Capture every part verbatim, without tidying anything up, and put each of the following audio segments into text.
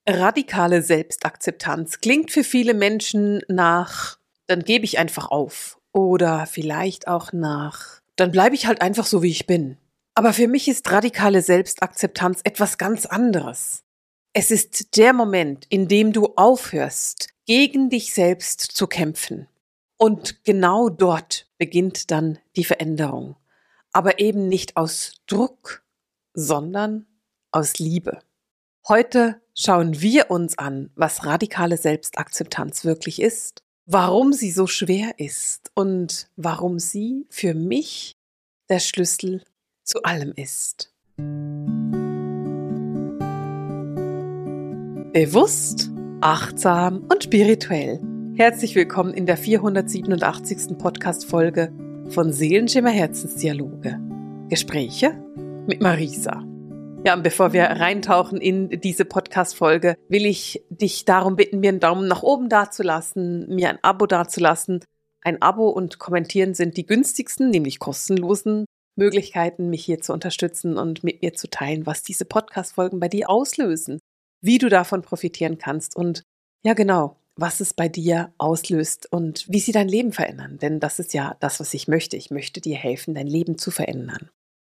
Radikale Selbstakzeptanz klingt für viele Menschen nach, dann gebe ich einfach auf. Oder vielleicht auch nach, dann bleibe ich halt einfach so, wie ich bin. Aber für mich ist radikale Selbstakzeptanz etwas ganz anderes. Es ist der Moment, in dem du aufhörst, gegen dich selbst zu kämpfen. Und genau dort beginnt dann die Veränderung. Aber eben nicht aus Druck, sondern aus Liebe. Heute schauen wir uns an, was radikale Selbstakzeptanz wirklich ist, warum sie so schwer ist und warum sie für mich der Schlüssel zu allem ist. Bewusst, achtsam und spirituell. Herzlich willkommen in der vierhundertsiebenundachtzigsten Podcast-Folge von Seelenschimmer Herzensdialoge. Gespräche mit Marisa. Ja, und bevor wir reintauchen in diese Podcast-Folge, will ich dich darum bitten, mir einen Daumen nach oben dazulassen, mir ein Abo dazulassen. Ein Abo und Kommentieren sind die günstigsten, nämlich kostenlosen Möglichkeiten, mich hier zu unterstützen und mit mir zu teilen, was diese Podcast-Folgen bei dir auslösen, wie du davon profitieren kannst und ja genau, was es bei dir auslöst und wie sie dein Leben verändern. Denn das ist ja das, was ich möchte. Ich möchte dir helfen, dein Leben zu verändern.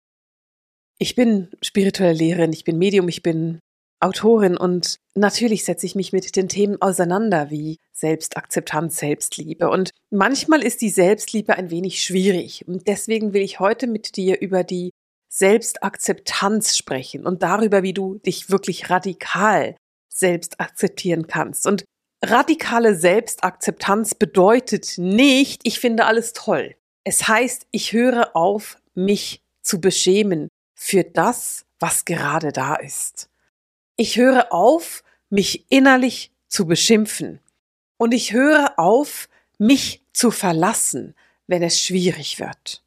Ich bin spirituelle Lehrerin, ich bin Medium, ich bin Autorin und natürlich setze ich mich mit den Themen auseinander wie Selbstakzeptanz, Selbstliebe. Und manchmal ist die Selbstliebe ein wenig schwierig und deswegen will ich heute mit dir über die Selbstakzeptanz sprechen und darüber, wie du dich wirklich radikal selbst akzeptieren kannst. Und radikale Selbstakzeptanz bedeutet nicht, ich finde alles toll. Es heißt, ich höre auf, mich zu beschämen für das, was gerade da ist. Ich höre auf, mich innerlich zu beschimpfen. Und ich höre auf, mich zu verlassen, wenn es schwierig wird.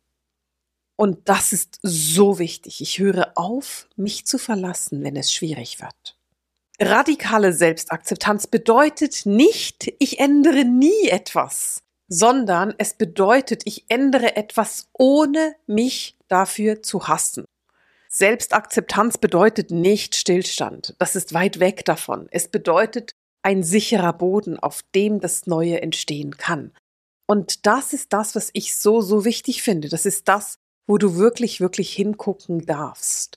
Und das ist so wichtig. Ich höre auf, mich zu verlassen, wenn es schwierig wird. Radikale Selbstakzeptanz bedeutet nicht, ich ändere nie etwas, sondern es bedeutet, ich ändere etwas, ohne mich dafür zu hassen. Selbstakzeptanz bedeutet nicht Stillstand. Das ist weit weg davon. Es bedeutet ein sicherer Boden, auf dem das Neue entstehen kann. Und das ist das, was ich so, so wichtig finde. Das ist das, wo du wirklich, wirklich hingucken darfst.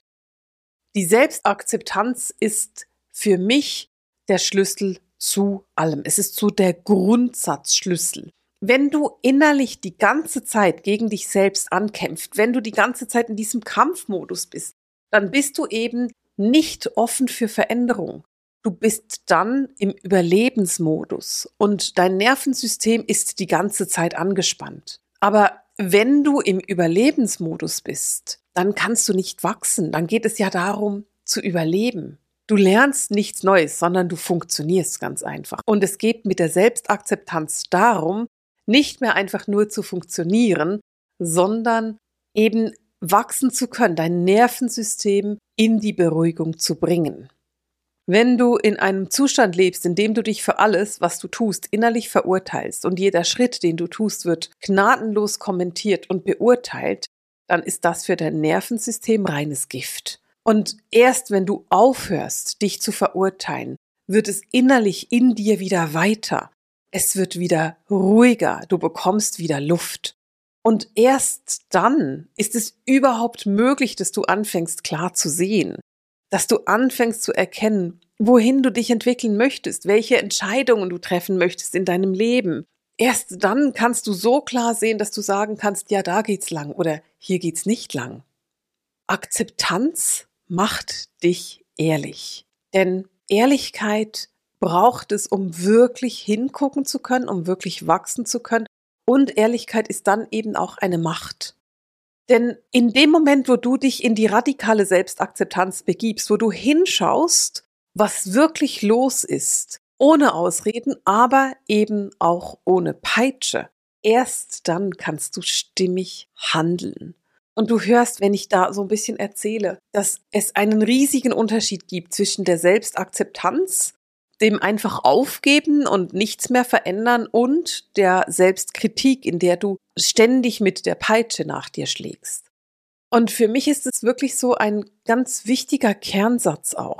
Die Selbstakzeptanz ist für mich der Schlüssel zu allem. Es ist so der Grundsatzschlüssel. Wenn du innerlich die ganze Zeit gegen dich selbst ankämpfst, wenn du die ganze Zeit in diesem Kampfmodus bist, dann bist du eben nicht offen für Veränderung. Du bist dann im Überlebensmodus und dein Nervensystem ist die ganze Zeit angespannt. Aber wenn du im Überlebensmodus bist, dann kannst du nicht wachsen. Dann geht es ja darum, zu überleben. Du lernst nichts Neues, sondern du funktionierst ganz einfach. Und es geht mit der Selbstakzeptanz darum, nicht mehr einfach nur zu funktionieren, sondern eben wachsen zu können, dein Nervensystem in die Beruhigung zu bringen. Wenn du in einem Zustand lebst, in dem du dich für alles, was du tust, innerlich verurteilst und jeder Schritt, den du tust, wird gnadenlos kommentiert und beurteilt, dann ist das für dein Nervensystem reines Gift. Und erst wenn du aufhörst, dich zu verurteilen, wird es innerlich in dir wieder weiter. Es wird wieder ruhiger, du bekommst wieder Luft. Und erst dann ist es überhaupt möglich, dass du anfängst klar zu sehen, dass du anfängst zu erkennen, wohin du dich entwickeln möchtest, welche Entscheidungen du treffen möchtest in deinem Leben. Erst dann kannst du so klar sehen, dass du sagen kannst, ja, da geht's lang oder hier geht's nicht lang. Akzeptanz macht dich ehrlich, denn Ehrlichkeit braucht es, um wirklich hingucken zu können, um wirklich wachsen zu können. Und Ehrlichkeit ist dann eben auch eine Macht. Denn in dem Moment, wo du dich in die radikale Selbstakzeptanz begibst, wo du hinschaust, was wirklich los ist, ohne Ausreden, aber eben auch ohne Peitsche, erst dann kannst du stimmig handeln. Und du hörst, wenn ich da so ein bisschen erzähle, dass es einen riesigen Unterschied gibt zwischen der Selbstakzeptanz, dem einfach aufgeben und nichts mehr verändern und der Selbstkritik, in der du ständig mit der Peitsche nach dir schlägst. Und für mich ist es wirklich so ein ganz wichtiger Kernsatz auch.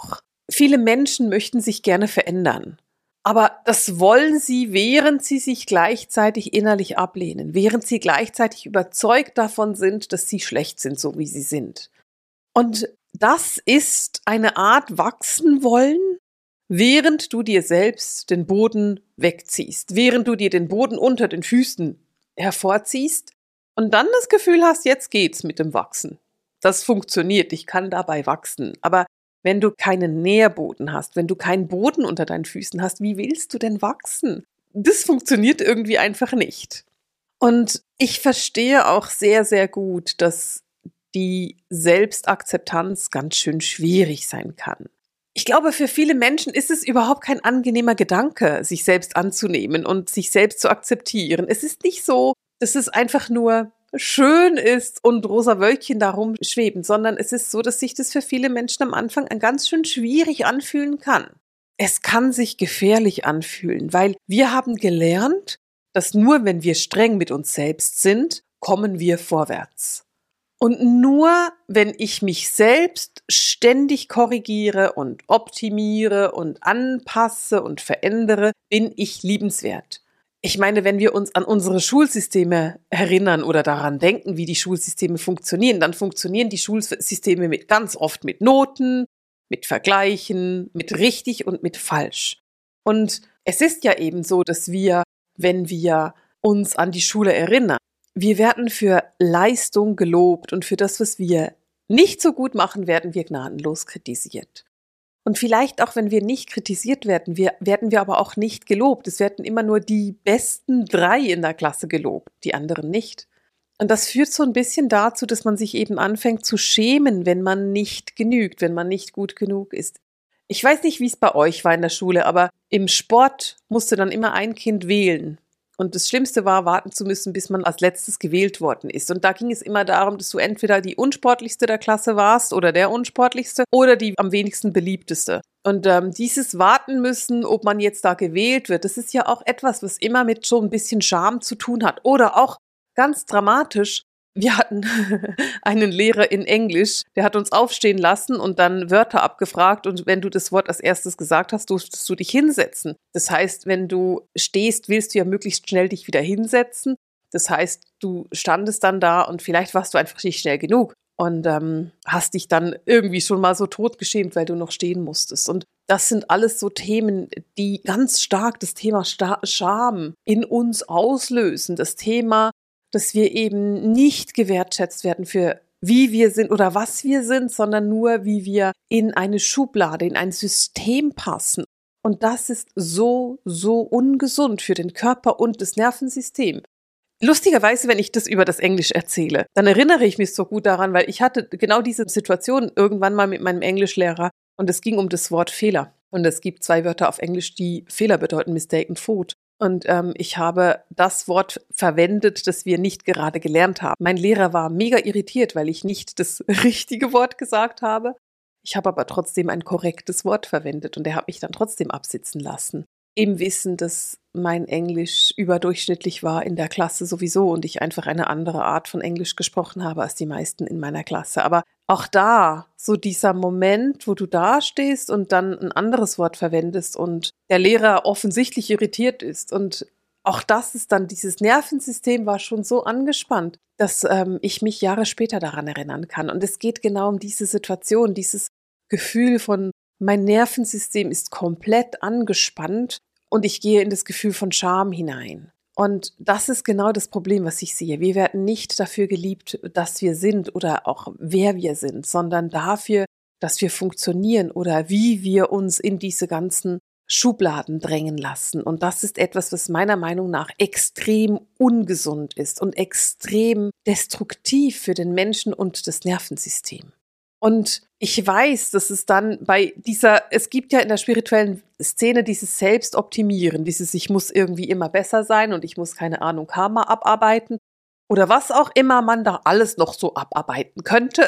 viele Menschen möchten sich gerne verändern. Aber das wollen sie, während sie sich gleichzeitig innerlich ablehnen, während sie gleichzeitig überzeugt davon sind, dass sie schlecht sind, so wie sie sind. Und das ist eine Art wachsen wollen, während du dir selbst den Boden wegziehst, während du dir den Boden unter den Füßen hervorziehst und dann das Gefühl hast, jetzt geht's mit dem Wachsen. Das funktioniert, ich kann dabei wachsen. Aber wenn du keinen Nährboden hast, wenn du keinen Boden unter deinen Füßen hast, wie willst du denn wachsen? Das funktioniert irgendwie einfach nicht. Und ich verstehe auch sehr, sehr gut, dass die Selbstakzeptanz ganz schön schwierig sein kann. Ich glaube, für viele Menschen ist es überhaupt kein angenehmer Gedanke, sich selbst anzunehmen und sich selbst zu akzeptieren. Es ist nicht so, dass es einfach nur schön ist und rosa Wölkchen darum schweben, sondern es ist so, dass sich das für viele Menschen am Anfang ganz schön schwierig anfühlen kann. Es kann sich gefährlich anfühlen, weil wir haben gelernt, dass nur wenn wir streng mit uns selbst sind, kommen wir vorwärts. Und nur wenn ich mich selbst ständig korrigiere und optimiere und anpasse und verändere, bin ich liebenswert. Ich meine, wenn wir uns an unsere Schulsysteme erinnern oder daran denken, wie die Schulsysteme funktionieren, dann funktionieren die Schulsysteme mit ganz oft mit Noten, mit Vergleichen, mit richtig und mit falsch. Und es ist ja eben so, dass wir, wenn wir uns an die Schule erinnern, wir werden für Leistung gelobt und für das, was wir nicht so gut machen, werden wir gnadenlos kritisiert. Und vielleicht auch, wenn wir nicht kritisiert werden, wir, werden wir aber auch nicht gelobt. Es werden immer nur die besten drei in der Klasse gelobt, die anderen nicht. Und das führt so ein bisschen dazu, dass man sich eben anfängt zu schämen, wenn man nicht genügt, wenn man nicht gut genug ist. Ich weiß nicht, wie es bei euch war in der Schule, aber im Sport musste dann immer ein Kind wählen. Und das Schlimmste war, warten zu müssen, bis man als letztes gewählt worden ist. Und da ging es immer darum, dass du entweder die unsportlichste der Klasse warst oder der unsportlichste oder die am wenigsten beliebteste. Und ähm, dieses Warten müssen, ob man jetzt da gewählt wird, das ist ja auch etwas, was immer mit so ein bisschen Scham zu tun hat. Oder auch ganz dramatisch, wir hatten einen Lehrer in Englisch, der hat uns aufstehen lassen und dann Wörter abgefragt und wenn du das Wort als erstes gesagt hast, durftest du dich hinsetzen. Das heißt, wenn du stehst, willst du ja möglichst schnell dich wieder hinsetzen. Das heißt, du standest dann da und vielleicht warst du einfach nicht schnell genug und ähm, hast dich dann irgendwie schon mal so totgeschämt, weil du noch stehen musstest. Und das sind alles so Themen, die ganz stark das Thema Scham in uns auslösen. Das Thema, dass wir eben nicht gewertschätzt werden für wie wir sind oder was wir sind, sondern nur, wie wir in eine Schublade, in ein System passen. Und das ist so, so ungesund für den Körper und das Nervensystem. Lustigerweise, wenn ich das über das Englisch erzähle, dann erinnere ich mich so gut daran, weil ich hatte genau diese Situation irgendwann mal mit meinem Englischlehrer und es ging um das Wort Fehler. Und es gibt zwei Wörter auf Englisch, die Fehler bedeuten, Mistake und Food. Und ähm, ich habe das Wort verwendet, das wir nicht gerade gelernt haben. Mein Lehrer war mega irritiert, weil ich nicht das richtige Wort gesagt habe. Ich habe aber trotzdem ein korrektes Wort verwendet und er hat mich dann trotzdem absitzen lassen. Im Wissen, dass mein Englisch überdurchschnittlich war in der Klasse sowieso und ich einfach eine andere Art von Englisch gesprochen habe als die meisten in meiner Klasse. Aber auch da, so dieser Moment, wo du da stehst und dann ein anderes Wort verwendest und der Lehrer offensichtlich irritiert ist und auch das ist dann, dieses Nervensystem war schon so angespannt, dass ähm, ich mich Jahre später daran erinnern kann. Und es geht genau um diese Situation, dieses Gefühl von, mein Nervensystem ist komplett angespannt und ich gehe in das Gefühl von Scham hinein. Und das ist genau das Problem, was ich sehe. Wir werden nicht dafür geliebt, dass wir sind oder auch wer wir sind, sondern dafür, dass wir funktionieren oder wie wir uns in diese ganzen Schubladen drängen lassen. Und das ist etwas, was meiner Meinung nach extrem ungesund ist und extrem destruktiv für den Menschen und das Nervensystem. Und ich weiß, dass es dann bei dieser, es gibt ja in der spirituellen Szene dieses Selbstoptimieren, dieses ich muss irgendwie immer besser sein und ich muss, keine Ahnung, Karma abarbeiten oder was auch immer man da alles noch so abarbeiten könnte.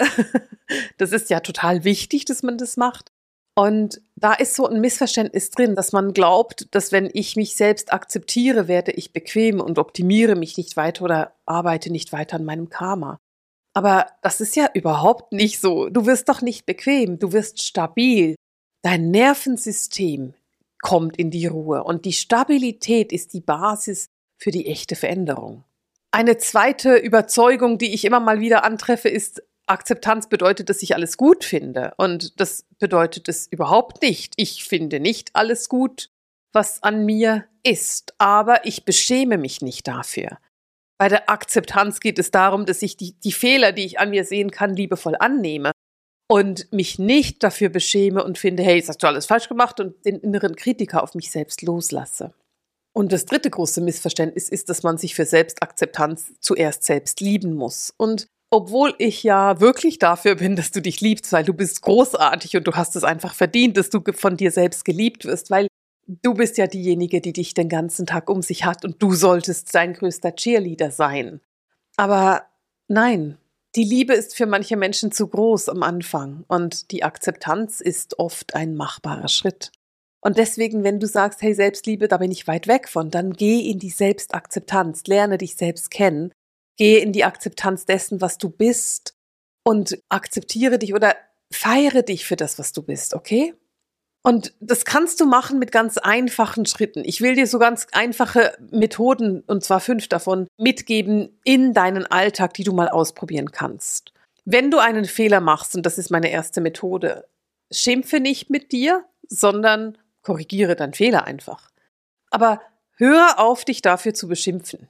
Das ist ja total wichtig, dass man das macht. Und da ist so ein Missverständnis drin, dass man glaubt, dass wenn ich mich selbst akzeptiere, werde ich bequem und optimiere mich nicht weiter oder arbeite nicht weiter an meinem Karma. Aber das ist ja überhaupt nicht so. Du wirst doch nicht bequem, du wirst stabil. dein Nervensystem kommt in die Ruhe und die Stabilität ist die Basis für die echte Veränderung. Eine zweite Überzeugung, die ich immer mal wieder antreffe, ist, Akzeptanz bedeutet, dass ich alles gut finde. Und das bedeutet es überhaupt nicht. Ich finde nicht alles gut, was an mir ist, aber ich beschäme mich nicht dafür. Bei der Akzeptanz geht es darum, dass ich die, die Fehler, die ich an mir sehen kann, liebevoll annehme und mich nicht dafür beschäme und finde, hey, jetzt hast du alles falsch gemacht und den inneren Kritiker auf mich selbst loslasse. Und das dritte große Missverständnis ist, dass man sich für Selbstakzeptanz zuerst selbst lieben muss. Und obwohl ich ja wirklich dafür bin, dass du dich liebst, weil du bist großartig und du hast es einfach verdient, dass du von dir selbst geliebt wirst, weil du bist ja diejenige, die dich den ganzen Tag um sich hat und du solltest dein größter Cheerleader sein. Aber nein, die Liebe ist für manche Menschen zu groß am Anfang und die Akzeptanz ist oft ein machbarer Schritt. Und deswegen, wenn du sagst, hey, Selbstliebe, da bin ich weit weg von, dann geh in die Selbstakzeptanz, lerne dich selbst kennen, geh in die Akzeptanz dessen, was du bist und akzeptiere dich oder feiere dich für das, was du bist, okay? Und das kannst du machen mit ganz einfachen Schritten. Ich will dir so ganz einfache Methoden, und zwar fünf davon, mitgeben in deinen Alltag, die du mal ausprobieren kannst. Wenn du einen Fehler machst, und das ist meine erste Methode, schimpfe nicht mit dir, sondern korrigiere deinen Fehler einfach. Aber höre auf, dich dafür zu beschimpfen.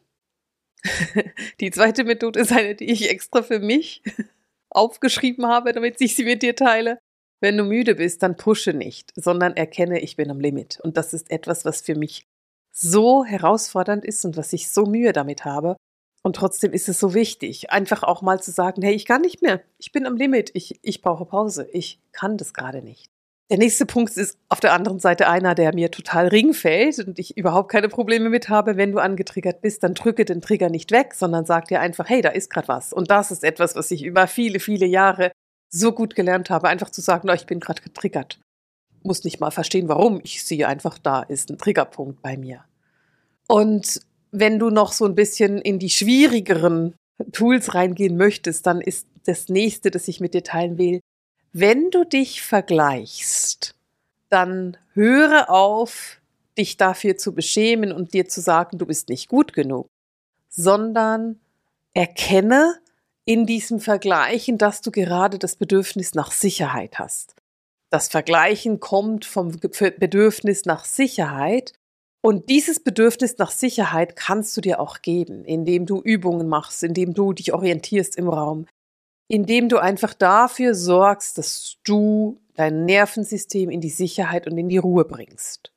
Die zweite Methode ist eine, die ich extra für mich aufgeschrieben habe, damit ich sie mit dir teile. Wenn du müde bist, dann pushe nicht, sondern erkenne, ich bin am Limit. Und das ist etwas, was für mich so herausfordernd ist und was ich so Mühe damit habe. Und trotzdem ist es so wichtig, einfach auch mal zu sagen, hey, ich kann nicht mehr, ich bin am Limit, ich, ich brauche Pause, ich kann das gerade nicht. Der nächste Punkt ist auf der anderen Seite einer, der mir total ringfällt und ich überhaupt keine Probleme mit habe. Wenn du angetriggert bist, dann drücke den Trigger nicht weg, sondern sag dir einfach, hey, da ist gerade was. Und das ist etwas, was ich über viele, viele Jahre so gut gelernt habe, einfach zu sagen, ich bin gerade getriggert. Muss nicht mal verstehen, warum. Ich sehe einfach, da ist ein Triggerpunkt bei mir. Und wenn du noch so ein bisschen in die schwierigeren Tools reingehen möchtest, dann ist das nächste, das ich mit dir teilen will, wenn du dich vergleichst, dann höre auf, dich dafür zu beschämen und dir zu sagen, du bist nicht gut genug, sondern erkenne in diesem Vergleichen, dass du gerade das Bedürfnis nach Sicherheit hast. Das Vergleichen kommt vom Bedürfnis nach Sicherheit und dieses Bedürfnis nach Sicherheit kannst du dir auch geben, indem du Übungen machst, indem du dich orientierst im Raum, indem du einfach dafür sorgst, dass du dein Nervensystem in die Sicherheit und in die Ruhe bringst.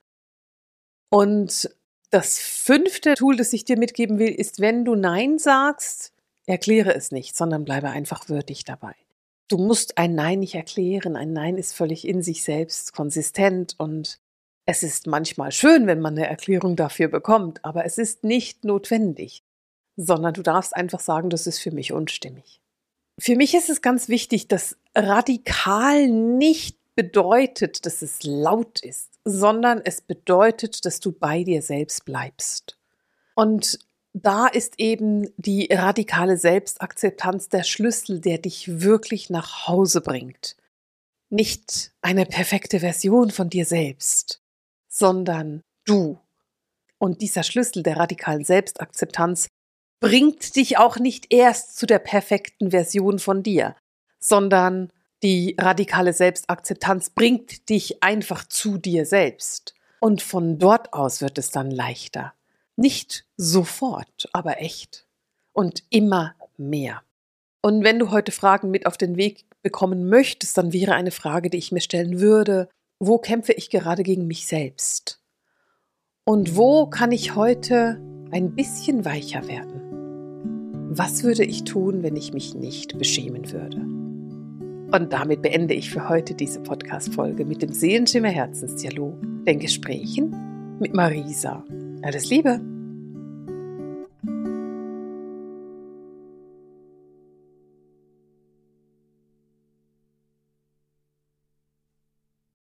Und das fünfte Tool, das ich dir mitgeben will, ist, wenn du Nein sagst, erkläre es nicht, sondern bleibe einfach würdig dabei. Du musst ein Nein nicht erklären. Ein Nein ist völlig in sich selbst konsistent und es ist manchmal schön, wenn man eine Erklärung dafür bekommt, aber es ist nicht notwendig, sondern du darfst einfach sagen, das ist für mich unstimmig. Für mich ist es ganz wichtig, dass radikal nicht bedeutet, dass es laut ist, sondern es bedeutet, dass du bei dir selbst bleibst. Und da ist eben die radikale Selbstakzeptanz der Schlüssel, der dich wirklich nach Hause bringt. Nicht eine perfekte Version von dir selbst, sondern du. Und dieser Schlüssel der radikalen Selbstakzeptanz bringt dich auch nicht erst zu der perfekten Version von dir, sondern die radikale Selbstakzeptanz bringt dich einfach zu dir selbst. Und von dort aus wird es dann leichter. Nicht sofort, aber echt. Und immer mehr. Und wenn du heute Fragen mit auf den Weg bekommen möchtest, dann wäre eine Frage, die ich mir stellen würde, wo kämpfe ich gerade gegen mich selbst? Und wo kann ich heute ein bisschen weicher werden? Was würde ich tun, wenn ich mich nicht beschämen würde? Und damit beende ich für heute diese Podcast-Folge mit dem Seelenschimmer Herzensdialog, den Gesprächen mit Marisa. Alles Liebe!